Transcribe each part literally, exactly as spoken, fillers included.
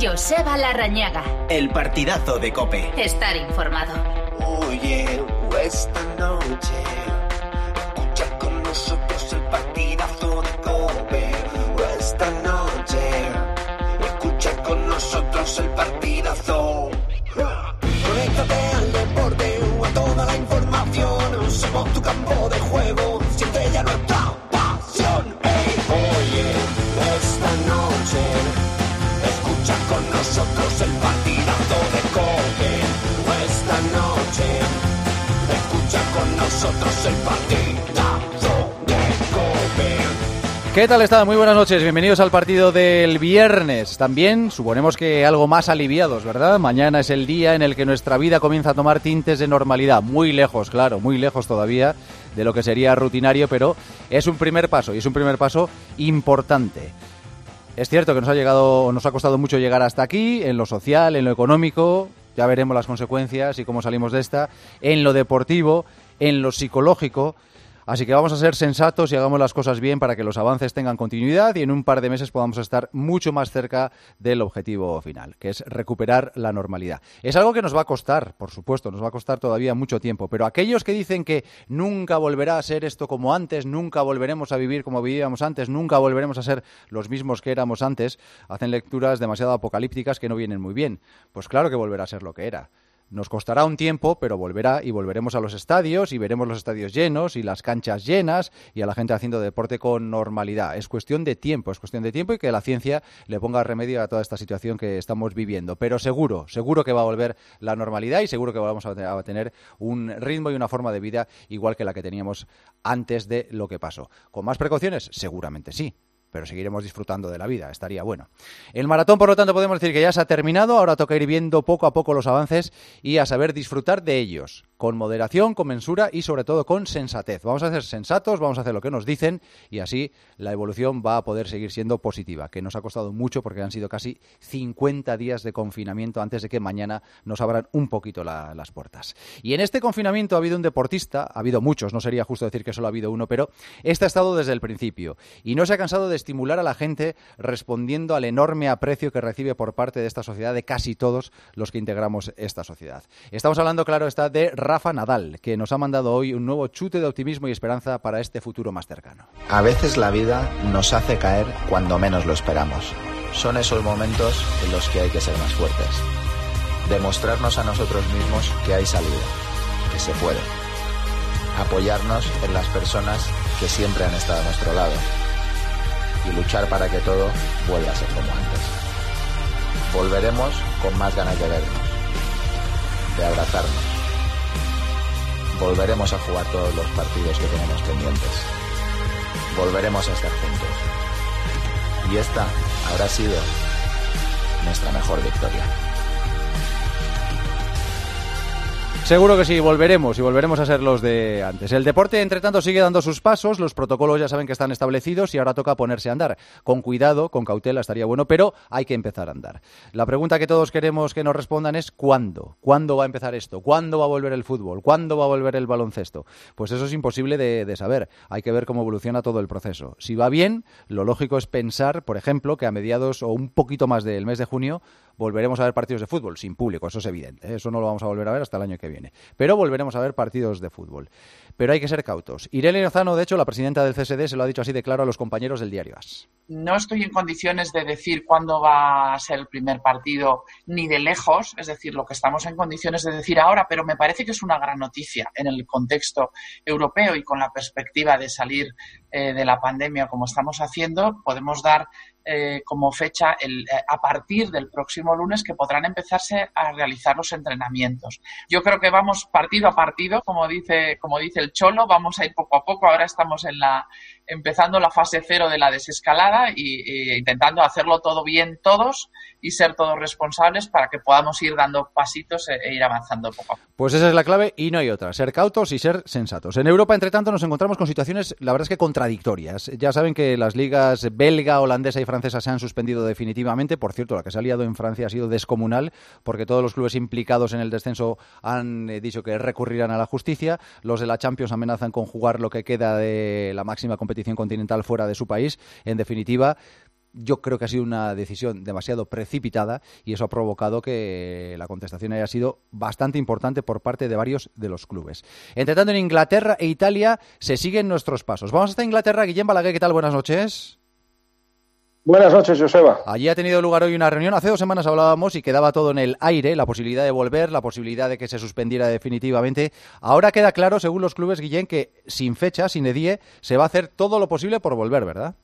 Joseba Larrañaga. El partidazo de COPE. Estar informado. Oye, esta noche escucha con nosotros el partidazo de COPE. Esta noche escucha con nosotros el partidazo. Conéctate al deporte o a toda la información. Somos tu campo de juego. Siente ya nuestra pasión. Hey, oye, esta noche escucha con nosotros el partidazo de COPE. Esta noche escucha con nosotros el partidazo de COPE. ¿Qué tal están? Muy buenas noches, bienvenidos al partido del viernes. También suponemos que algo más aliviados, ¿verdad? Mañana es el día en el que nuestra vida comienza a tomar tintes de normalidad. Muy lejos, claro, muy lejos todavía de lo que sería rutinario, pero es un primer paso y es un primer paso importante. Es cierto que nos ha llegado, nos ha costado mucho llegar hasta aquí, en lo social, en lo económico, ya veremos las consecuencias y cómo salimos de esta, en lo deportivo, en lo psicológico. Así que vamos a ser sensatos y hagamos las cosas bien para que los avances tengan continuidad y en un par de meses podamos estar mucho más cerca del objetivo final, que es recuperar la normalidad. Es algo que nos va a costar, por supuesto, nos va a costar todavía mucho tiempo, pero aquellos que dicen que nunca volverá a ser esto como antes, nunca volveremos a vivir como vivíamos antes, nunca volveremos a ser los mismos que éramos antes, hacen lecturas demasiado apocalípticas que no vienen muy bien. Pues claro que volverá a ser lo que era. Nos costará un tiempo, pero volverá y volveremos a los estadios y veremos los estadios llenos y las canchas llenas y a la gente haciendo deporte con normalidad. Es cuestión de tiempo, es cuestión de tiempo y que la ciencia le ponga remedio a toda esta situación que estamos viviendo. Pero seguro, seguro que va a volver la normalidad y seguro que vamos a tener un ritmo y una forma de vida igual que la que teníamos antes de lo que pasó. ¿Con más precauciones? Seguramente sí. Pero seguiremos disfrutando de la vida, estaría bueno. El maratón, por lo tanto, podemos decir que ya se ha terminado, ahora toca ir viendo poco a poco los avances y a saber disfrutar de ellos, con moderación, con mensura y sobre todo con sensatez. Vamos a ser sensatos, vamos a hacer lo que nos dicen y así la evolución va a poder seguir siendo positiva, que nos ha costado mucho porque han sido casi cincuenta días de confinamiento antes de que mañana nos abran un poquito la, las puertas. Y en este confinamiento ha habido un deportista, ha habido muchos, no sería justo decir que solo ha habido uno, pero este ha estado desde el principio y no se ha cansado de estimular a la gente respondiendo al enorme aprecio que recibe por parte de esta sociedad, de casi todos los que integramos esta sociedad. Estamos hablando, claro está, de Rafa Nadal, que nos ha mandado hoy un nuevo chute de optimismo y esperanza para este futuro más cercano. A veces la vida nos hace caer cuando menos lo esperamos. Son esos momentos en los que hay que ser más fuertes. Demostrarnos a nosotros mismos que hay salida, que se puede. Apoyarnos en las personas que siempre han estado a nuestro lado. Y luchar para que todo vuelva a ser como antes. Volveremos con más ganas de vernos, de abrazarnos. Volveremos a jugar todos los partidos que tenemos pendientes. Volveremos a estar juntos. Y esta habrá sido nuestra mejor victoria. Seguro que sí, volveremos y volveremos a ser los de antes. El deporte, entre tanto, sigue dando sus pasos, los protocolos ya saben que están establecidos y ahora toca ponerse a andar. Con cuidado, con cautela estaría bueno, pero hay que empezar a andar. La pregunta que todos queremos que nos respondan es ¿cuándo? ¿Cuándo va a empezar esto? ¿Cuándo va a volver el fútbol? ¿Cuándo va a volver el baloncesto? Pues eso es imposible de, de saber. Hay que ver cómo evoluciona todo el proceso. Si va bien, lo lógico es pensar, por ejemplo, que a mediados o un poquito más del mes de junio volveremos a ver partidos de fútbol, sin público, eso es evidente, ¿eh? Eso no lo vamos a volver a ver hasta el año que viene. Pero volveremos a ver partidos de fútbol. Pero hay que ser cautos. Irene Lozano, de hecho, la presidenta del C S D, se lo ha dicho así de claro a los compañeros del diario AS. No estoy en condiciones de decir cuándo va a ser el primer partido ni de lejos, es decir, lo que estamos en condiciones de decir ahora, pero me parece que es una gran noticia en el contexto europeo y con la perspectiva de salir eh, de la pandemia como estamos haciendo, podemos dar eh, como fecha el, eh, a partir del próximo lunes que podrán empezarse a realizar los entrenamientos. Yo creo que vamos partido a partido, como dice, como dice el Cholo, vamos a ir poco a poco. Ahora estamos en la empezando la fase cero de la desescalada y, y intentando hacerlo todo bien todos y ser todos responsables para que podamos ir dando pasitos e, e ir avanzando poco a poco. Pues esa es la clave y no hay otra, ser cautos y ser sensatos. En Europa, entre tanto, nos encontramos con situaciones, la verdad es que contradictorias. Ya saben que las ligas belga, holandesa y francesa se han suspendido definitivamente. Por cierto, la que se ha liado en Francia ha sido descomunal porque todos los clubes implicados en el descenso han eh, dicho que recurrirán a la justicia. Los de la Champions amenazan con jugar lo que queda de la máxima competición continental fuera de su país. En definitiva, yo creo que ha sido una decisión demasiado precipitada y eso ha provocado que la contestación haya sido bastante importante por parte de varios de los clubes. Entre tanto, en Inglaterra e Italia se siguen nuestros pasos. Vamos hasta Inglaterra. Guillem Balaguer, ¿qué tal? Buenas noches. Buenas noches, Joseba. Allí ha tenido lugar hoy una reunión. Hace dos semanas hablábamos y quedaba todo en el aire, la posibilidad de volver, la posibilidad de que se suspendiera definitivamente. Ahora queda claro, según los clubes, Guillem, que sin fecha, sin edie, se va a hacer todo lo posible por volver, ¿verdad?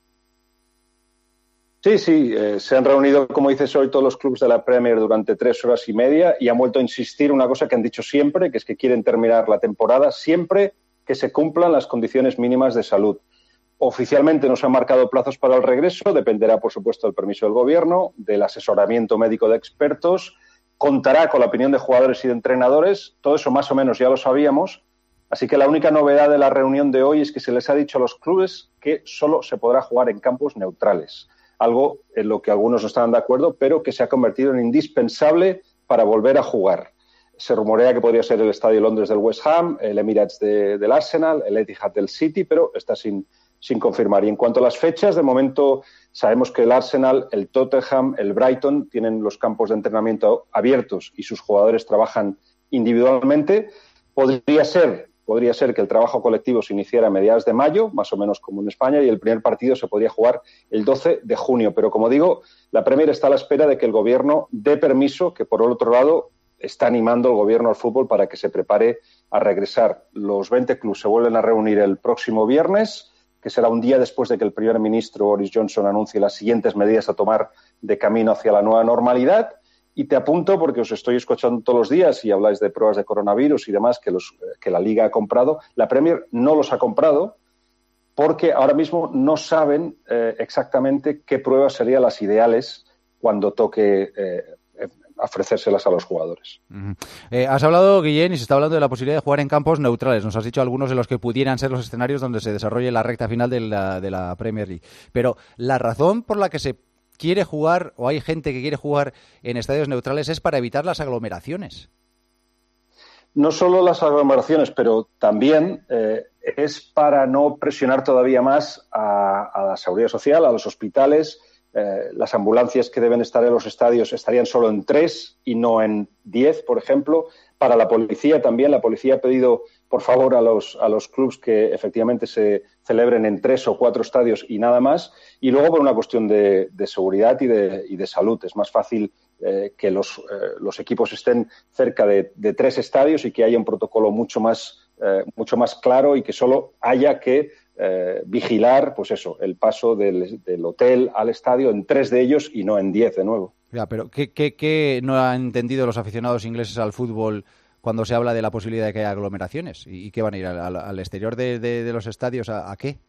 Sí, sí, eh, se han reunido, como dices hoy, todos los clubes de la Premier durante tres horas y media y han vuelto a insistir una cosa que han dicho siempre, que es que quieren terminar la temporada siempre que se cumplan las condiciones mínimas de salud. Oficialmente no se han marcado plazos para el regreso, dependerá, por supuesto, del permiso del Gobierno, del asesoramiento médico de expertos, contará con la opinión de jugadores y de entrenadores, todo eso más o menos ya lo sabíamos, así que la única novedad de la reunión de hoy es que se les ha dicho a los clubes que solo se podrá jugar en campos neutrales, algo en lo que algunos no estaban de acuerdo, pero que se ha convertido en indispensable para volver a jugar. Se rumorea que podría ser el Estadio Londres del West Ham, el Emirates de, del Arsenal, el Etihad del City, pero está sin... sin confirmar. Y en cuanto a las fechas, de momento sabemos que el Arsenal, el Tottenham, el Brighton tienen los campos de entrenamiento abiertos y sus jugadores trabajan individualmente. Podría ser, podría ser que el trabajo colectivo se iniciara a mediados de mayo, más o menos como en España, y el primer partido se podría jugar el doce de junio. Pero, como digo, la Premier está a la espera de que el Gobierno dé permiso, que por el otro lado está animando el Gobierno al fútbol para que se prepare a regresar. Los veinte clubes se vuelven a reunir el próximo viernes, que será un día después de que el primer ministro Boris Johnson anuncie las siguientes medidas a tomar de camino hacia la nueva normalidad. Y te apunto, porque os estoy escuchando todos los días y habláis de pruebas de coronavirus y demás que, los, que la Liga ha comprado. La Premier no los ha comprado porque ahora mismo no saben eh, exactamente qué pruebas serían las ideales cuando toque eh, ofrecérselas a los jugadores. Uh-huh. Eh, has hablado, Guillem, y se está hablando de la posibilidad de jugar en campos neutrales. Nos has dicho algunos de los que pudieran ser los escenarios donde se desarrolle la recta final de la, de la Premier League. Pero la razón por la que se quiere jugar, o hay gente que quiere jugar en estadios neutrales, es para evitar las aglomeraciones. No solo las aglomeraciones, pero también eh, es para no presionar todavía más a, a la seguridad social, a los hospitales. Eh, las ambulancias que deben estar en los estadios estarían solo en tres y no en diez, por ejemplo. Para la policía también, la policía ha pedido, por favor, a los, a los clubs que efectivamente se celebren en tres o cuatro estadios y nada más. Y luego por una cuestión de, de seguridad y de, y de salud. Es más fácil eh, que los, eh, los equipos estén cerca de, de tres estadios y que haya un protocolo mucho más, eh, mucho más claro y que solo haya que Eh, vigilar, pues eso, el paso del, del hotel al estadio en tres de ellos y no en diez de nuevo. Ya, pero ¿qué, qué, qué no han entendido los aficionados ingleses al fútbol cuando se habla de la posibilidad de que haya aglomeraciones? ¿Y, y qué van a ir al, al, al exterior de, de, de los estadios? ¿A, a qué?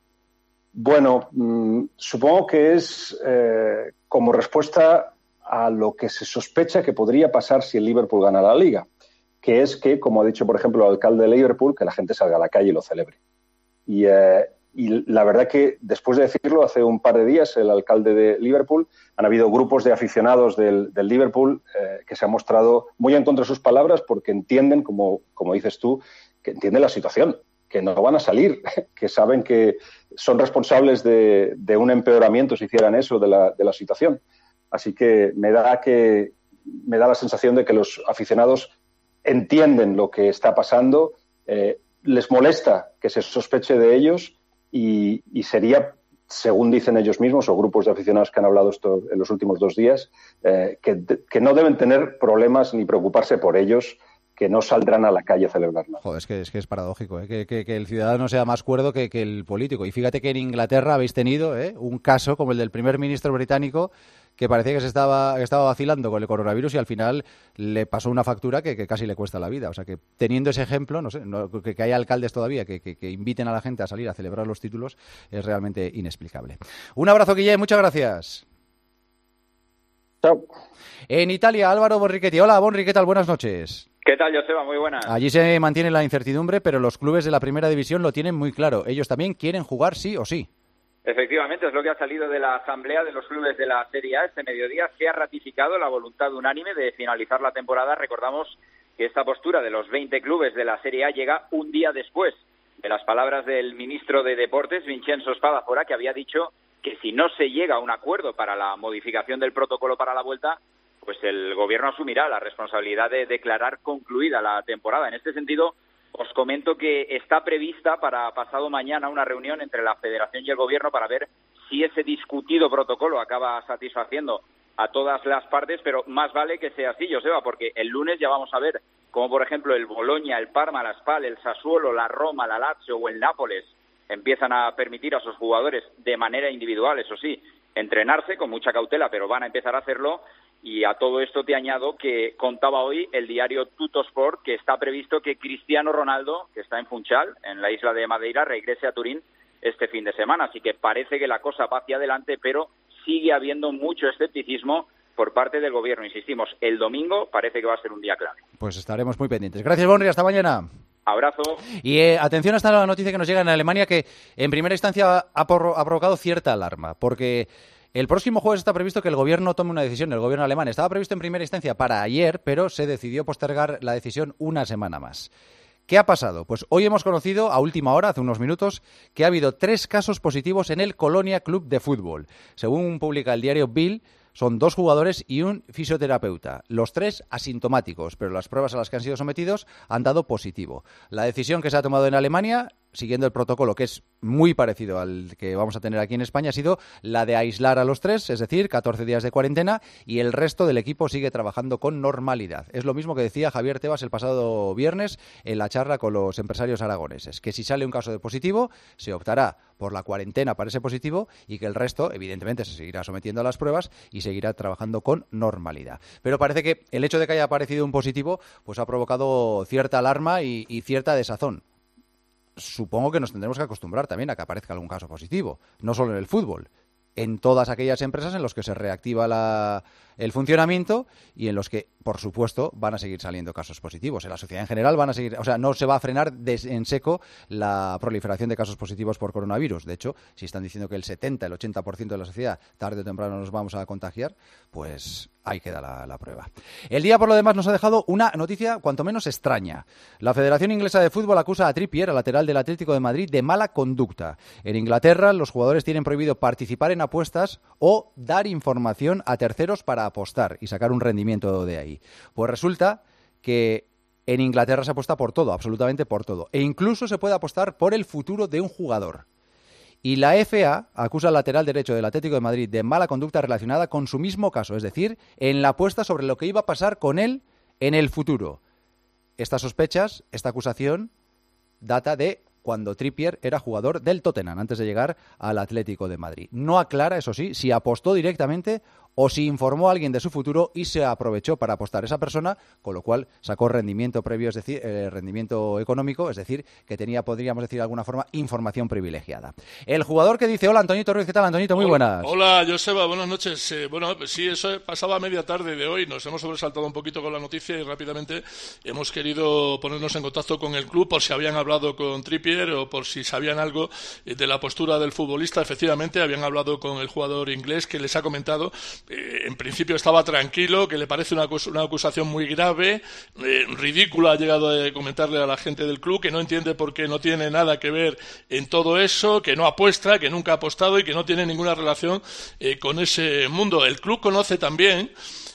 Bueno, mmm, supongo que es eh, como respuesta a lo que se sospecha que podría pasar si el Liverpool gana la Liga, que es que, como ha dicho, por ejemplo, el alcalde de Liverpool, que la gente salga a la calle y lo celebre. Y, eh, y la verdad que, después de decirlo, hace un par de días, el alcalde de Liverpool, han habido grupos de aficionados del, del Liverpool eh, que se han mostrado muy en contra de sus palabras porque entienden, como, como dices tú, que entienden la situación, que no van a salir, que saben que son responsables de, de un empeoramiento si hicieran eso de la, de la situación. Así que me da que me da la sensación de que los aficionados entienden lo que está pasando, eh, les molesta que se sospeche de ellos y, y sería, según dicen ellos mismos o grupos de aficionados que han hablado esto en los últimos dos días, eh, que, que no deben tener problemas ni preocuparse por ellos, que no saldrán a la calle a celebrar nada. Joder, es que es, que es paradójico, ¿eh? que, que, que el ciudadano sea más cuerdo que, que el político. Y fíjate que en Inglaterra habéis tenido ¿eh? un caso como el del primer ministro británico que parecía que se estaba, que estaba vacilando con el coronavirus y al final le pasó una factura que, que casi le cuesta la vida. O sea que teniendo ese ejemplo, no sé, no, que, que haya alcaldes todavía que, que, que inviten a la gente a salir a celebrar los títulos es realmente inexplicable. Un abrazo, Guillem, muchas gracias. Chao. En Italia, Álvaro Borrichetti. Hola, Borri, ¿qué tal? Buenas noches. ¿Qué tal, Joseba? Muy buenas. Allí se mantiene la incertidumbre, pero los clubes de la primera división lo tienen muy claro. Ellos también quieren jugar sí o sí. Efectivamente, es lo que ha salido de la asamblea de los clubes de la Serie A este mediodía. Se ha ratificado la voluntad unánime de finalizar la temporada. Recordamos que esta postura de los veinte clubes de la Serie A llega un día después de las palabras del ministro de Deportes, Vincenzo Spadafora, que había dicho que si no se llega a un acuerdo para la modificación del protocolo para la vuelta, pues el Gobierno asumirá la responsabilidad de declarar concluida la temporada. En este sentido, os comento que está prevista para pasado mañana una reunión entre la Federación y el Gobierno para ver si ese discutido protocolo acaba satisfaciendo a todas las partes, pero más vale que sea así, Joseba, porque el lunes ya vamos a ver cómo, por ejemplo, el Boloña, el Parma, la Spal, el Sassuolo, la Roma, la Lazio o el Nápoles empiezan a permitir a sus jugadores de manera individual, eso sí, entrenarse con mucha cautela, pero van a empezar a hacerlo. Y a todo esto te añado que contaba hoy el diario Tuttosport que está previsto que Cristiano Ronaldo, que está en Funchal, en la isla de Madeira, regrese a Turín este fin de semana. Así que parece que la cosa va hacia adelante, pero sigue habiendo mucho escepticismo por parte del Gobierno. Insistimos, el domingo parece que va a ser un día clave. Pues estaremos muy pendientes. Gracias, Bonri. Hasta mañana. Abrazo. Y eh, atención hasta la noticia que nos llega en Alemania, que en primera instancia ha, por, ha provocado cierta alarma, porque el próximo jueves está previsto que el gobierno tome una decisión, el gobierno alemán. Estaba previsto en primera instancia para ayer, pero se decidió postergar la decisión una semana más. ¿Qué ha pasado? Pues hoy hemos conocido, a última hora, hace unos minutos, que ha habido tres casos positivos en el Colonia Club de Fútbol. Según publica el diario Bild, son dos jugadores y un fisioterapeuta. Los tres asintomáticos, pero las pruebas a las que han sido sometidos han dado positivo. La decisión que se ha tomado en Alemania, siguiendo el protocolo que es muy parecido al que vamos a tener aquí en España, ha sido la de aislar a los tres, es decir, catorce días de cuarentena, y el resto del equipo sigue trabajando con normalidad. Es lo mismo que decía Javier Tebas el pasado viernes en la charla con los empresarios aragoneses, que si sale un caso de positivo, se optará por la cuarentena para ese positivo y que el resto, evidentemente, se seguirá sometiendo a las pruebas y seguirá trabajando con normalidad. Pero parece que el hecho de que haya aparecido un positivo pues ha provocado cierta alarma y, y cierta desazón. Supongo que nos tendremos que acostumbrar también a que aparezca algún caso positivo, no solo en el fútbol, en todas aquellas empresas en las que se reactiva la, el funcionamiento y en los que, por supuesto, van a seguir saliendo casos positivos. En la sociedad en general van a seguir, o sea, no se va a frenar de, en seco la proliferación de casos positivos por coronavirus. De hecho, si están diciendo que el setenta, el ochenta por ciento de la sociedad tarde o temprano nos vamos a contagiar, pues ahí queda la, la prueba. El día, por lo demás, nos ha dejado una noticia cuanto menos extraña. La Federación Inglesa de Fútbol acusa a Trippier, al lateral del Atlético de Madrid, de mala conducta. En Inglaterra, los jugadores tienen prohibido participar en apuestas o dar información a terceros para apostar y sacar un rendimiento de ahí. Pues resulta que en Inglaterra se apuesta por todo, absolutamente por todo. E incluso se puede apostar por el futuro de un jugador. Y la F A acusa al lateral derecho del Atlético de Madrid de mala conducta relacionada con su mismo caso, es decir, en la apuesta sobre lo que iba a pasar con él en el futuro. Estas sospechas, esta acusación, data de cuando Trippier era jugador del Tottenham, antes de llegar al Atlético de Madrid. No aclara, eso sí, si apostó directamente o si informó a alguien de su futuro y se aprovechó para apostar esa persona, con lo cual sacó rendimiento previo, es decir, eh, rendimiento económico, es decir, que tenía, podríamos decir de alguna forma, información privilegiada. El jugador que dice, hola, Antonito Ruiz, ¿qué tal, Antonito? Muy buenas. Hola, Joseba, buenas noches. Eh, bueno, pues sí, eso pasaba a media tarde de hoy, nos hemos sobresaltado un poquito con la noticia y rápidamente hemos querido ponernos en contacto con el club por si habían hablado con Trippier o por si sabían algo de la postura del futbolista. Efectivamente, habían hablado con el jugador inglés que les ha comentado. Eh, en principio estaba tranquilo, que le parece una, una acusación muy grave, eh, ridícula, ha llegado a comentarle a la gente del club, que no entiende por qué no tiene nada que ver en todo eso, que no apuesta, que nunca ha apostado y que no tiene ninguna relación eh, con ese mundo. El club conoce también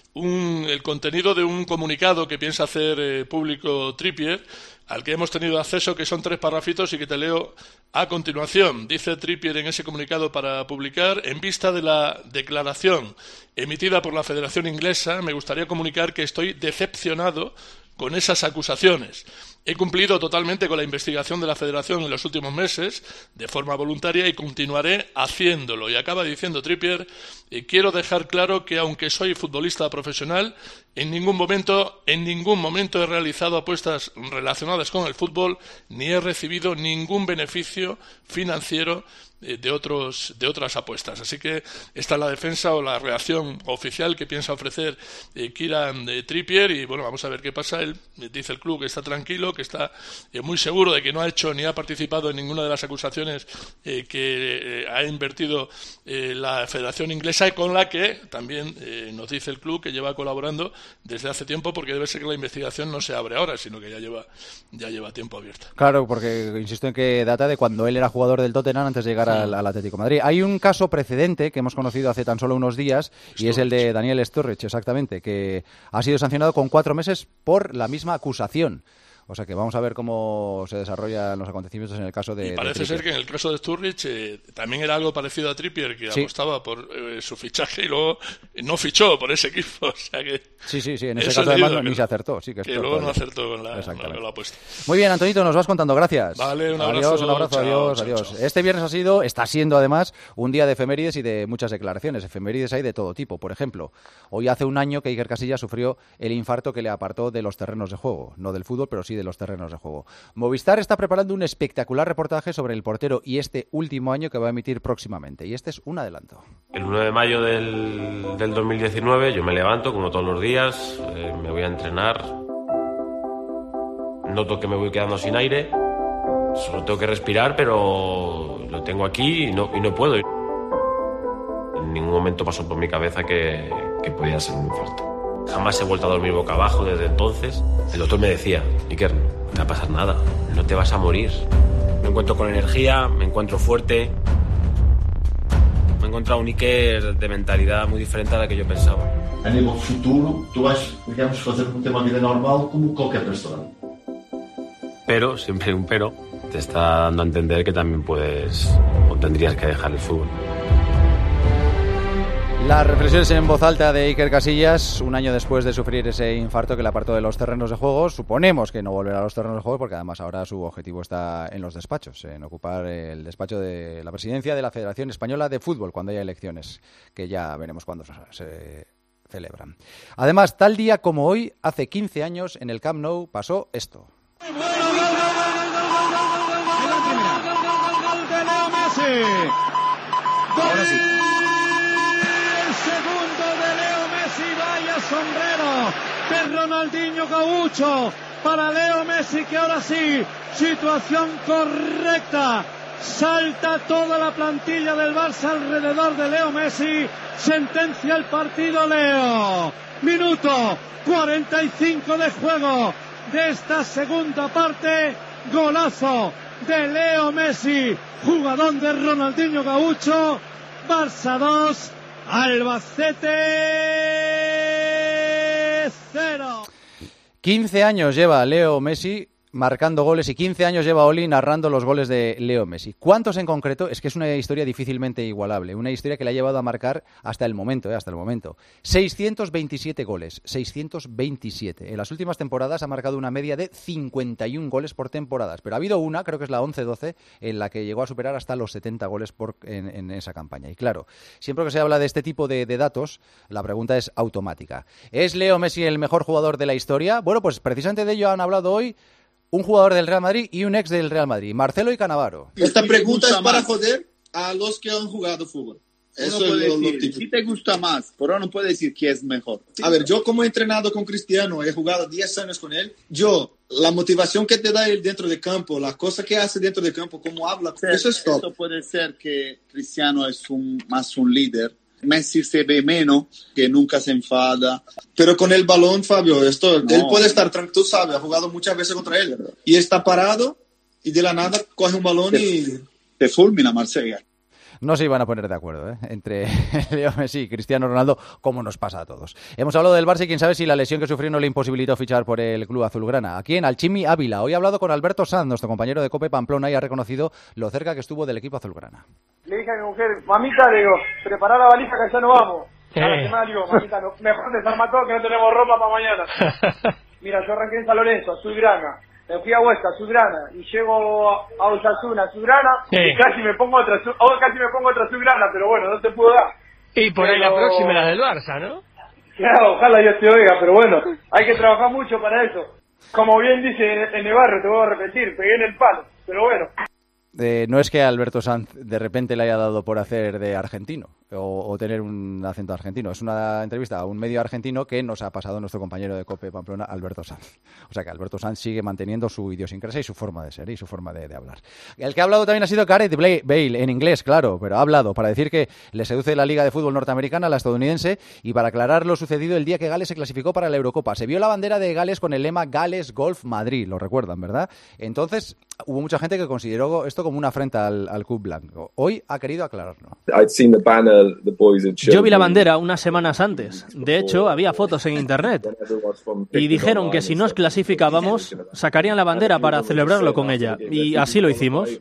un, el contenido de un comunicado que piensa hacer eh, público Trippier, al que hemos tenido acceso, que son tres parrafitos y que te leo a continuación. Dice Trippier en ese comunicado para publicar: en vista de la declaración emitida por la Federación Inglesa, me gustaría comunicar que estoy decepcionado con esas acusaciones. He cumplido totalmente con la investigación de la Federación en los últimos meses, de forma voluntaria, y continuaré haciéndolo. Y acaba diciendo Trippier, eh, quiero dejar claro que aunque soy futbolista profesional, en ningún momento, en ningún momento he realizado apuestas relacionadas con el fútbol, ni he recibido ningún beneficio financiero de otros de otras apuestas. Así que esta es la defensa o la reacción oficial que piensa ofrecer eh, Kieran eh, Trippier, y bueno, vamos a ver qué pasa. Él eh, dice el club que está tranquilo, que está eh, muy seguro de que no ha hecho ni ha participado en ninguna de las acusaciones eh, que eh, ha invertido eh, la Federación Inglesa, y con la que también eh, nos dice el club que lleva colaborando desde hace tiempo, porque debe ser que la investigación no se abre ahora, sino que ya lleva ya lleva tiempo abierta. Claro, porque insisto en que data de cuando él era jugador del Tottenham antes de llegar sí. al, al Atlético de Madrid. Hay un caso precedente que hemos conocido hace tan solo unos días Sturridge. Y es el de Daniel Sturridge, exactamente, que ha sido sancionado con cuatro meses por la misma acusación. O sea que vamos a ver cómo se desarrollan los acontecimientos en el caso de... Y parece de ser que en el caso de Sturridge eh, también era algo parecido a Trippier, que sí. apostaba por eh, su fichaje y luego no fichó por ese equipo. O sea que sí, sí, sí, en ese caso además no, ni se acertó. Sí, que, que luego no acertó con la, con la apuesta. Muy bien, Antonito, nos vas contando, gracias. Vale, un abrazo. Adiós, un abrazo, chao, adiós, chao, adiós. Chao. Este viernes ha sido, está siendo además, un día de efemérides y de muchas declaraciones. Efemérides hay de todo tipo. Por ejemplo, hoy hace un año que Iker Casillas sufrió el infarto que le apartó de los terrenos de juego. No del fútbol, pero sí de los terrenos de juego. Movistar está preparando un espectacular reportaje sobre el portero y este último año que va a emitir próximamente. Y este es un adelanto. El uno de mayo del, del dos mil diecinueve yo me levanto, como todos los días, eh, me voy a entrenar. Noto que me voy quedando sin aire. Solo tengo que respirar, pero lo tengo aquí y no, y no puedo. En ningún momento pasó por mi cabeza que, que podía ser un infarto. Jamás he vuelto a dormir boca abajo desde entonces. El doctor me decía, Iker, no te va a pasar nada, no te vas a morir. Me encuentro con energía, me encuentro fuerte. Me he encontrado un Iker de mentalidad muy diferente a la que yo pensaba. A nível futuro, tú vas, digamos, fazer ter uma vida normal como qualquer persona. Pero, siempre hay un pero, te está dando a entender que también puedes o tendrías que dejar el fútbol. Las reflexiones en voz alta de Iker Casillas, un año después de sufrir ese infarto que le apartó de los terrenos de juego. Suponemos que no volverá a los terrenos de juego porque además ahora su objetivo está en los despachos, en ocupar el despacho de la presidencia de la Federación Española de Fútbol cuando haya elecciones, que ya veremos cuándo se celebran. Además, tal día como hoy, hace quince años, en el Camp Nou pasó esto. Ahora sí. Sombrero de Ronaldinho Gaúcho para Leo Messi, que ahora sí, situación correcta, salta toda la plantilla del Barça alrededor de Leo Messi, sentencia el partido Leo. Minuto cuarenta y cinco de juego de esta segunda parte, golazo de Leo Messi, jugador de Ronaldinho Gaúcho. Barça dos, Albacete cero. quince años lleva Leo Messi marcando goles y quince años lleva Oli narrando los goles de Leo Messi. ¿Cuántos en concreto? Es que es una historia difícilmente igualable, una historia que le ha llevado a marcar hasta el momento, eh, hasta el momento. seiscientos veintisiete goles, seiscientos veintisiete. En las últimas temporadas ha marcado una media de cincuenta y un goles por temporadas, pero ha habido una, creo que es la once doce, en la que llegó a superar hasta los setenta goles por, en, en esa campaña. Y claro, siempre que se habla de este tipo de, de datos, la pregunta es automática. ¿Es Leo Messi el mejor jugador de la historia? Bueno, pues precisamente de ello han hablado hoy un jugador del Real Madrid y un ex del Real Madrid, Marcelo y Cannavaro. Esta pregunta es para joder a los que han jugado fútbol. Eso no puede decir, si te gusta más, pero no puede decir que es mejor. A ver, yo como he entrenado con Cristiano, he jugado diez años con él, yo, la motivación que te da él dentro de campo, las cosas que hace dentro de campo, cómo habla, sí, eso es top. Eso puede ser que Cristiano es un, más un líder. Messi se ve menos, que nunca se enfada. Pero con el balón, Fabio, esto, no, él puede estar tranquilo, tú sabes, ha jugado muchas veces contra él. Y está parado y de la nada coge un balón te, y te fulmina Marsella. No se iban a poner de acuerdo, ¿eh? Entre Leo Messi y Cristiano Ronaldo, como nos pasa a todos. Hemos hablado del Barça y quién sabe si la lesión que sufrió no le imposibilitó fichar por el club azulgrana. Aquí en Alchimi Ávila. Hoy ha hablado con Alberto Sanz, nuestro compañero de COPE Pamplona, y ha reconocido lo cerca que estuvo del equipo azulgrana. Le dije a mi mujer, mamita, le digo, prepara la valija que ya no vamos. A la semana le digo, mamita, no, mejor desarma todo que no tenemos ropa para mañana. Mira, yo arranqué en San Lorenzo, azulgrana. Me fui a Huesca, Azulgrana, y llego a Osasuna, Azulgrana, sí. y casi me pongo otra, oh, casi me pongo otra Azulgrana, pero bueno, no te puedo dar. Y por pero... ahí la próxima era del Barça, ¿no? Claro, ojalá Dios te oiga, pero bueno, hay que trabajar mucho para eso. Como bien dice en el barrio, te voy a repetir, pegué en el palo, pero bueno. Eh, no es que Alberto Sanz de repente le haya dado por hacer de argentino. o, o tener un acento argentino. Es una entrevista a un medio argentino que nos ha pasado nuestro compañero de COPE Pamplona, Alberto Sanz. O sea que Alberto Sanz sigue manteniendo su idiosincrasia y su forma de ser, ¿eh? Y su forma de, de hablar. El que ha hablado también ha sido Gareth Bale, en inglés, claro, pero ha hablado para decir que le seduce la Liga de Fútbol norteamericana, la estadounidense, y para aclarar lo sucedido el día que Gales se clasificó para la Eurocopa. Se vio la bandera de Gales con el lema Gales Golf Madrid, lo recuerdan, ¿verdad? Entonces, hubo mucha gente que consideró esto como una afrenta al, al club blanco. Hoy ha querido aclararlo. Yo vi la bandera unas semanas antes. De hecho, había fotos en internet. Y dijeron que si nos clasificábamos, sacarían la bandera para celebrarlo con ella. Y así lo hicimos.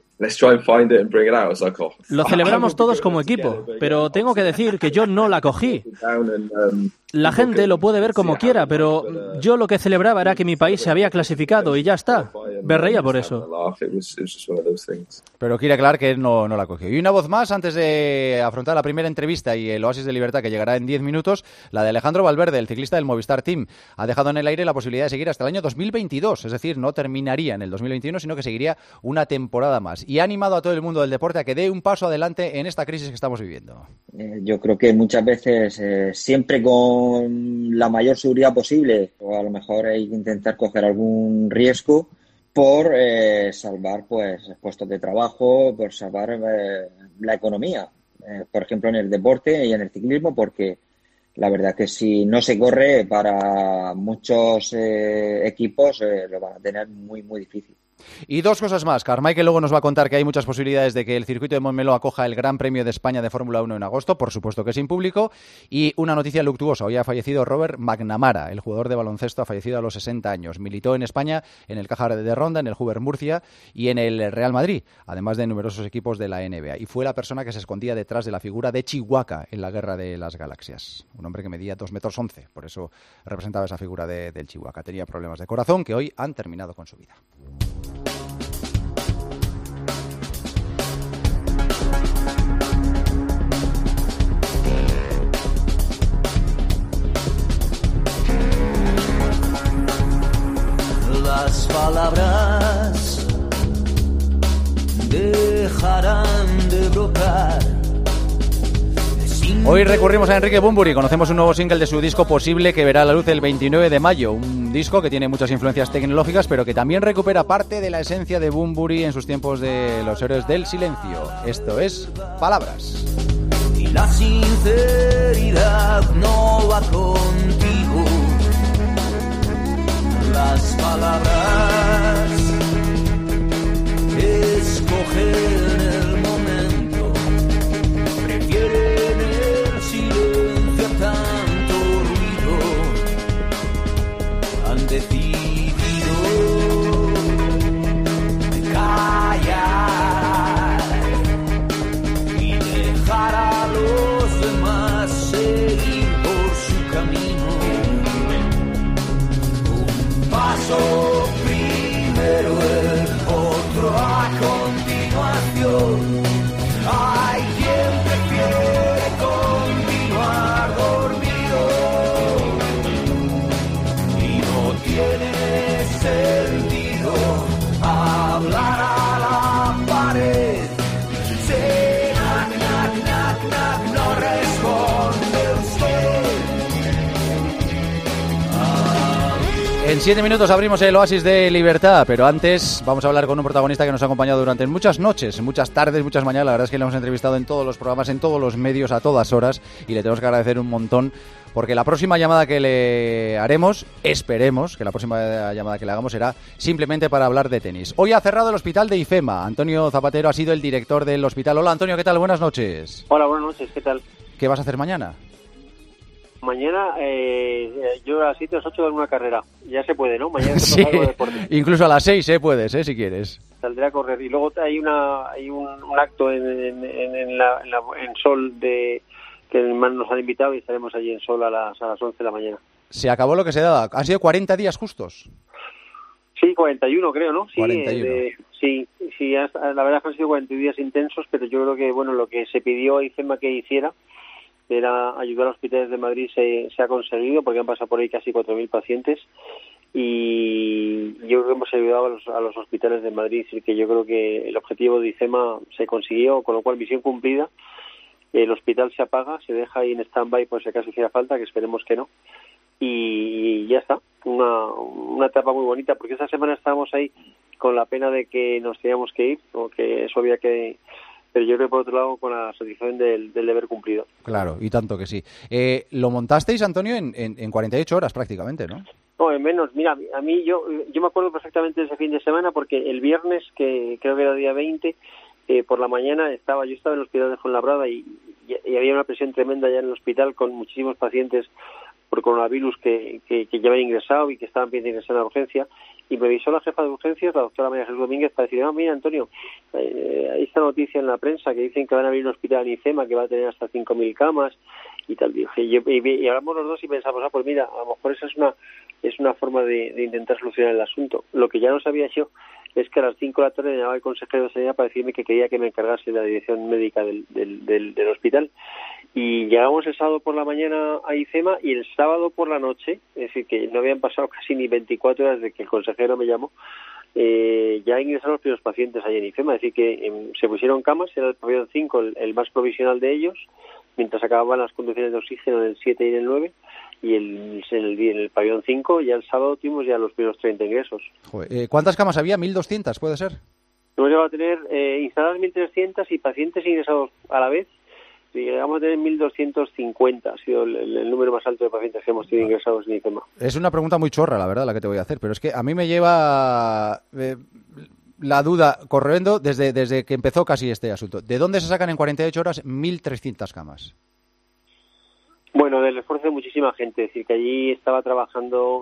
Lo celebramos todos como equipo, pero tengo que decir que yo no la cogí. La gente lo puede ver como quiera, pero yo lo que celebraba era que mi país se había clasificado y ya está. Me reía por eso. Pero quiere aclarar que él no, no la cogió. Y una voz más antes de afrontar la primera entrevista y el Oasis de Libertad que llegará en diez minutos, la de Alejandro Valverde, el ciclista del Movistar Team. Ha dejado en el aire la posibilidad de seguir hasta el año dos mil veintidós, es decir, no terminaría en el dos mil veintiuno, sino que seguiría una temporada más. Y ha animado a todo el mundo del deporte a que dé un paso adelante en esta crisis que estamos viviendo. Eh, yo creo que muchas veces, eh, siempre con la mayor seguridad posible, o a lo mejor hay que intentar coger algún riesgo por eh, salvar pues puestos de trabajo, por salvar eh, la economía, eh, por ejemplo en el deporte y en el ciclismo, porque la verdad que si no se corre para muchos eh, equipos eh, lo van a tener muy muy difícil. Y dos cosas más. Carmichael luego nos va a contar que hay muchas posibilidades de que el circuito de Montmeló acoja el Gran Premio de España de Fórmula uno en agosto, por supuesto que sin público. Y una noticia luctuosa. Hoy ha fallecido Robert McNamara, el jugador de baloncesto, ha fallecido a los sesenta años. Militó en España en el Caja de Ronda, en el Hoover Murcia y en el Real Madrid, además de numerosos equipos de la N B A. Y fue la persona que se escondía detrás de la figura de Chihuahua en la Guerra de las Galaxias. Un hombre que medía dos metros once, por eso representaba esa figura de, del Chihuahua. Tenía problemas de corazón que hoy han terminado con su vida. Las palabras dejarán de brotar. Hoy recurrimos a Enrique Bunbury. Conocemos un nuevo single de su disco Posible que verá la luz el veintinueve de mayo. Un disco que tiene muchas influencias tecnológicas, pero que también recupera parte de la esencia de Bunbury en sus tiempos de los héroes del silencio. Esto es Palabras. Y la sinceridad no va contigo. Las palabras que escogen el momento prefieren el silencio a tanto ruido. Han decidido callar y dejar a los demás seguir por su camino. Paso primero, el otro a continuación. Hay quien prefiere continuar dormido y no tiene sentido hablar a la pared. Se nac, nac, nac, nac, no responde usted. En siete minutos abrimos el Oasis de Libertad, pero antes vamos a hablar con un protagonista que nos ha acompañado durante muchas noches, muchas tardes, muchas mañanas. La verdad es que le hemos entrevistado en todos los programas, en todos los medios, a todas horas, y le tenemos que agradecer un montón, porque la próxima llamada que le haremos, esperemos que la próxima llamada que le hagamos será simplemente para hablar de tenis. Hoy ha cerrado el hospital de IFEMA. Antonio Zapatero ha sido el director del hospital. Hola Antonio, ¿qué tal? Buenas noches. Hola, buenas noches, ¿qué tal? ¿Qué vas a hacer mañana? Mañana, eh, yo a las siete o las ocho de una carrera. Ya se puede, ¿no? Mañana se sí, algo de deporte. Incluso a las seis, ¿eh? Puedes, ¿eh? Si quieres. Saldré a correr. Y luego hay una hay un, un acto en, en, en, la, en, la, en Sol de que nos han invitado y estaremos allí en Sol a las, a las once de la mañana. Se acabó lo que se daba. ¿Han sido cuarenta días justos? Sí, cuarenta y uno creo, ¿no? Sí, cuarenta y uno. Eh, sí, sí, hasta, la verdad es que han sido cuarenta días intensos, pero yo creo que, bueno, lo que se pidió a IFEMA que hiciera era ayudar a los hospitales de Madrid, se, se ha conseguido, porque han pasado por ahí casi cuatro mil pacientes, y yo creo que hemos ayudado a los, a los hospitales de Madrid, y que yo creo que el objetivo de IFEMA se consiguió, con lo cual misión cumplida, el hospital se apaga, se deja ahí en stand-by por si acaso hiciera falta, que esperemos que no, y ya está, una, una etapa muy bonita, porque esta semana estábamos ahí con la pena de que nos teníamos que ir, o que eso había que... Pero yo creo, por otro lado, con la satisfacción del, del deber cumplido. Claro, y tanto que sí. Eh, lo montasteis, Antonio, en, en, en cuarenta y ocho horas prácticamente, ¿no? No, en menos. Mira, a mí yo yo me acuerdo perfectamente de ese fin de semana, porque el viernes, que creo que era día veinte, eh, por la mañana estaba yo estaba en el hospital de Fuenlabrada y, y, y había una presión tremenda ya en el hospital con muchísimos pacientes por coronavirus que, que, que ya habían ingresado y que estaban pidiendo ingresar a la urgencia, y me avisó la jefa de urgencias, la doctora María Jesús Domínguez, para decir, no, mira, Antonio, eh, hay esta noticia en la prensa que dicen que van a abrir un hospital en IFEMA que va a tener hasta cinco mil camas y tal. Y, y, y, y hablamos los dos y pensamos, ah, pues mira, a lo mejor esa es una es una forma de, de intentar solucionar el asunto. Lo que ya no sabía yo es que a las cinco de la tarde me llamaba el consejero de Sanidad para decirme que quería que me encargase de la dirección médica del, del, del, del hospital. Y llegamos el sábado por la mañana a IFEMA y el sábado por la noche, es decir, que no habían pasado casi ni veinticuatro horas de que el consejero me llamó, eh, ya ingresaron los primeros pacientes ahí en IFEMA, es decir, que eh, se pusieron camas, era el pabellón cinco el, el más provisional de ellos, mientras acababan las conducciones de oxígeno en el siete y en el nueve, y el, en, el, en el pabellón cinco ya el sábado tuvimos ya los primeros treinta ingresos. Joder, eh, ¿cuántas camas había? ¿mil doscientas puede ser? Hemos llegado a tener eh, instaladas mil trescientas y pacientes ingresados a la vez. Llegamos a tener mil doscientos cincuenta, ha sido el, el número más alto de pacientes que hemos tenido ingresados en IFEMA. Es una pregunta muy chorra, la verdad, la que te voy a hacer, pero es que a mí me lleva eh, la duda corriendo desde, desde que empezó casi este asunto. ¿De dónde se sacan en cuarenta y ocho horas mil trescientas camas? Bueno, del esfuerzo de muchísima gente, es decir, que allí estaba trabajando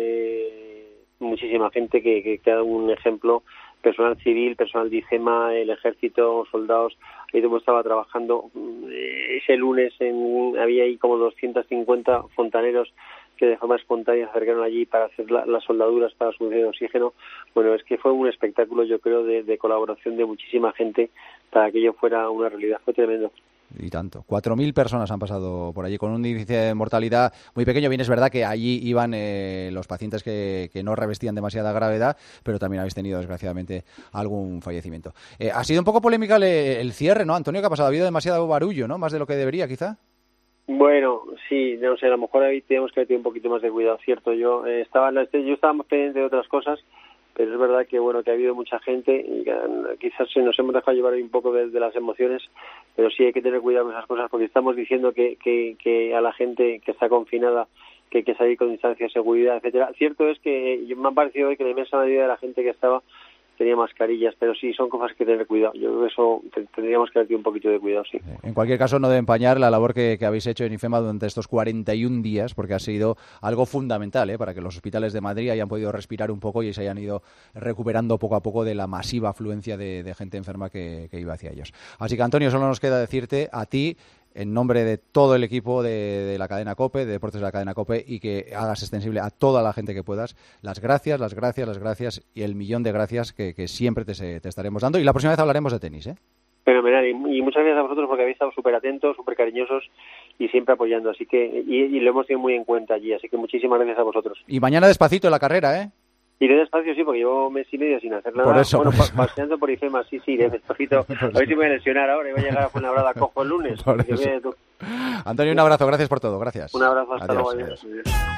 eh, muchísima gente, que, que, que da un ejemplo, personal civil, personal de IFEMA, el ejército, soldados. Ahí donde estaba trabajando ese lunes, en, había ahí como doscientos cincuenta fontaneros que de forma espontánea se acercaron allí para hacer la, las soldaduras para su de oxígeno. Bueno, es que fue un espectáculo, yo creo, de, de colaboración de muchísima gente para que ello fuera una realidad. Fue tremendo. Y tanto. cuatro mil personas han pasado por allí con un índice de mortalidad muy pequeño. Bien, es verdad que allí iban eh, los pacientes que, que no revestían demasiada gravedad, pero también habéis tenido, desgraciadamente, algún fallecimiento. Eh, ha sido un poco polémica el, el cierre, ¿no, Antonio? ¿Qué ha pasado? Ha habido demasiado barullo, ¿no? Más de lo que debería, quizá. Bueno, sí, no sé, a lo mejor ahí tenemos que tener un poquito más de cuidado, cierto. Yo eh, estaba yo estaba más pendiente de otras cosas, pero es verdad que bueno que ha habido mucha gente y que, quizás nos hemos dejado llevar un poco de, de las emociones, pero sí hay que tener cuidado con esas cosas porque estamos diciendo que, que, que a la gente que está confinada que hay que salir con distancia de seguridad, etcétera. Cierto es que me ha parecido hoy que la inmensa mayoría de la gente que estaba tenía mascarillas, pero sí, son cosas que tener cuidado. Yo creo que eso tendríamos que tener un poquito de cuidado, sí. En cualquier caso, no debe empañar la labor que, que habéis hecho en IFEMA durante estos cuarenta y un días, porque ha sido algo fundamental ¿eh? para que los hospitales de Madrid hayan podido respirar un poco y se hayan ido recuperando poco a poco de la masiva afluencia de, de gente enferma que, que iba hacia ellos. Así que, Antonio, solo nos queda decirte a ti, en nombre de todo el equipo de, de la cadena COPE, de Deportes de la cadena COPE, y que hagas extensible a toda la gente que puedas, las gracias, las gracias, las gracias y el millón de gracias que, que siempre te, te estaremos dando. Y la próxima vez hablaremos de tenis, ¿eh? Fenomenal, y, y muchas gracias a vosotros porque habéis estado súper atentos, súper cariñosos y siempre apoyando, así que y, y lo hemos tenido muy en cuenta allí, así que muchísimas gracias a vosotros. Y mañana despacito en la carrera, ¿eh? Iré despacio, sí, porque llevo mes y medio sin hacer nada. Por eso, bueno, por eso. paseando por IFEMA, sí, sí, iré despacito. A ver si me voy a lesionar ahora y voy a llegar a Fuenlabrada cojo el lunes. Antonio, un abrazo, gracias por todo, gracias. Un abrazo, hasta adiós, luego. Adiós.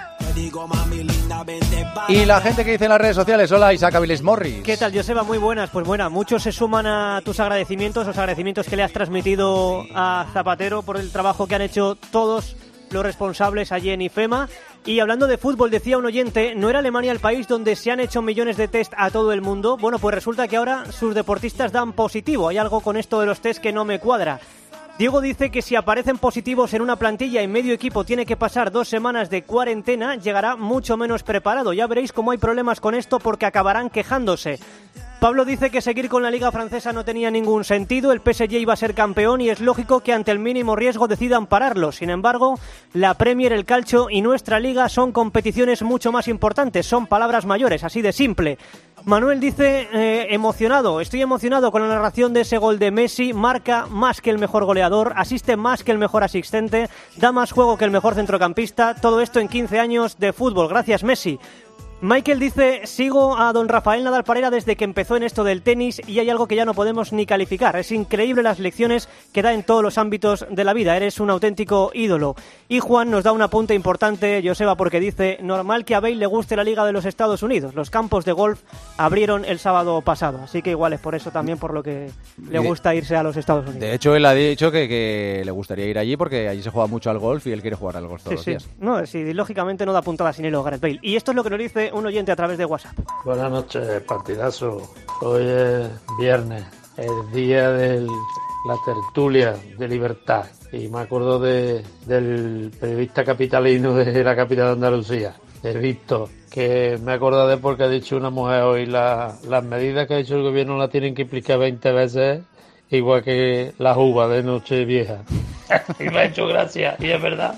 Y la gente que dice en las redes sociales, hola, Isaac Avilés Morris. ¿Qué tal, Joseba? Muy buenas. Pues bueno, muchos se suman a tus agradecimientos, los agradecimientos que le has transmitido a Zapatero por el trabajo que han hecho todos los responsables allí en IFEMA. Y hablando de fútbol, decía un oyente, ¿no era Alemania el país donde se han hecho millones de test a todo el mundo? Bueno, pues resulta que ahora sus deportistas dan positivo. Hay algo con esto de los test que no me cuadra. Diego dice que si aparecen positivos en una plantilla y medio equipo tiene que pasar dos semanas de cuarentena, llegará mucho menos preparado. Ya veréis cómo hay problemas con esto porque acabarán quejándose. Pablo dice que seguir con la Liga Francesa no tenía ningún sentido, el P S G iba a ser campeón y es lógico que ante el mínimo riesgo decidan pararlo. Sin embargo, la Premier, el Calcio y nuestra Liga son competiciones mucho más importantes, son palabras mayores, así de simple. Manuel dice, eh, emocionado, estoy emocionado con la narración de ese gol de Messi, marca más que el mejor goleador, asiste más que el mejor asistente, da más juego que el mejor centrocampista, todo esto en quince años de fútbol, gracias Messi. Michael dice, sigo a don Rafael Nadal Parera desde que empezó en esto del tenis y hay algo que ya no podemos ni calificar. Es increíble las lecciones que da en todos los ámbitos de la vida. Eres un auténtico ídolo. Y Juan nos da un apunte importante, Joseba, porque dice, normal que a Bale le guste la Liga de los Estados Unidos. Los campos de golf abrieron el sábado pasado. Así que igual es por eso también por lo que le gusta irse a los Estados Unidos. De hecho, él ha dicho que, que le gustaría ir allí porque allí se juega mucho al golf y él quiere jugar al golf todos sí, los sí. días. No, sí, lógicamente no da puntada sin hilo Gareth Bale. Y esto es lo que nos dice un oyente a través de WhatsApp. Buenas noches, partidazo. Hoy es viernes, el día de la tertulia de Libertad. Y me acuerdo de, del periodista capitalino de la capital de Andalucía, de Víctor, que me acuerdo de porque ha dicho una mujer hoy, la, las medidas que ha hecho el gobierno la tienen que implicar veinte veces, igual que las uvas de Nochevieja. Y me ha hecho gracia, y es verdad.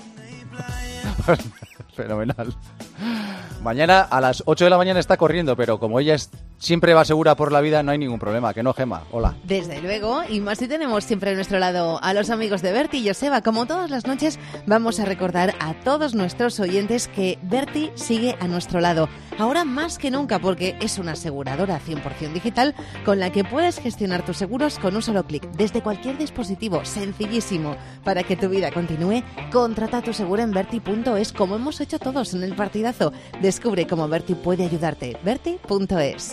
Fenomenal. Mañana a las ocho de la mañana está corriendo, pero como ella es, siempre va segura por la vida, no hay ningún problema. Que no, Gema. Hola. Desde luego, y más si tenemos siempre a nuestro lado a los amigos de Berti y Joseba. Como todas las noches, vamos a recordar a todos nuestros oyentes que Berti sigue a nuestro lado. Ahora más que nunca, porque es una aseguradora cien por ciento digital con la que puedes gestionar tus seguros con un solo clic, desde cualquier dispositivo, sencillísimo. Para que tu vida continúe, contrata tu seguro en Berti punto es, como hemos hecho todos en el partidazo. Descubre cómo Berti puede ayudarte. Berti punto es.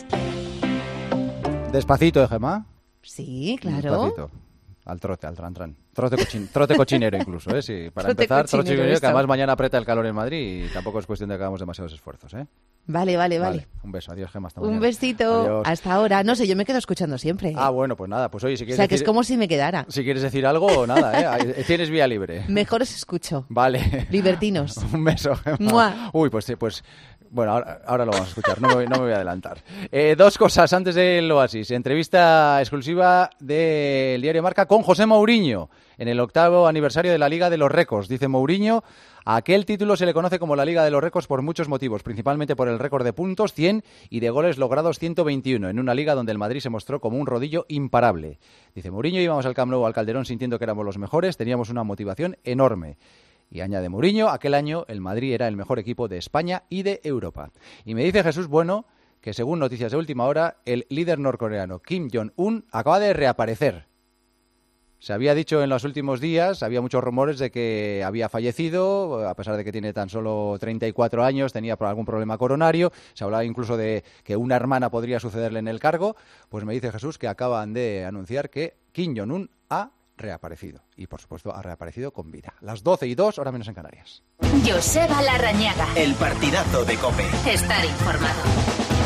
Despacito, ¿eh, Gemma? Sí, claro. Despacito. Al trote, al tran, tran. Trote, cochin, trote cochinero incluso, ¿eh? Sí, para Trote empezar, trote cochinero, cochinero, que además mañana aprieta el calor en Madrid y tampoco es cuestión de que hagamos demasiados esfuerzos, ¿eh? Vale, vale, vale. vale. Un beso, adiós, Gemma, hasta Un mañana. besito, Adiós. Hasta ahora. No sé, yo me quedo escuchando siempre. ¿eh? Ah, bueno, pues nada, pues oye, si quieres O sea, que decir, es como si me quedara. Si quieres decir algo, nada, ¿eh? Tienes vía libre. Mejor os escucho. Vale. Libertinos. Un beso, Gemma. ¡Mua! Uy, pues, pues bueno, ahora, ahora lo vamos a escuchar, no me, no me voy a adelantar. Eh, dos cosas antes del Oasis. Entrevista exclusiva del diario Marca con José Mourinho en el octavo aniversario de la Liga de los Récords. Dice Mourinho, a aquel título se le conoce como la Liga de los Récords por muchos motivos, principalmente por el récord de puntos, cien, y de goles logrados, ciento veintiuno, en una liga donde el Madrid se mostró como un rodillo imparable. Dice Mourinho, íbamos al Camp Nou, al Calderón, sintiendo que éramos los mejores, teníamos una motivación enorme. Y añade Mourinho, aquel año el Madrid era el mejor equipo de España y de Europa. Y me dice Jesús Bueno que según noticias de última hora, el líder norcoreano Kim Jong-un acaba de reaparecer. Se había dicho en los últimos días, había muchos rumores de que había fallecido, a pesar de que tiene tan solo treinta y cuatro años, tenía algún problema coronario, se hablaba incluso de que una hermana podría sucederle en el cargo. Pues me dice Jesús que acaban de anunciar que Kim Jong-un ha reaparecido. Y, por supuesto, ha reaparecido con vida. Las doce y dos, hora menos en Canarias. Joseba Larrañaga. El partidazo de COPE. Estar informado.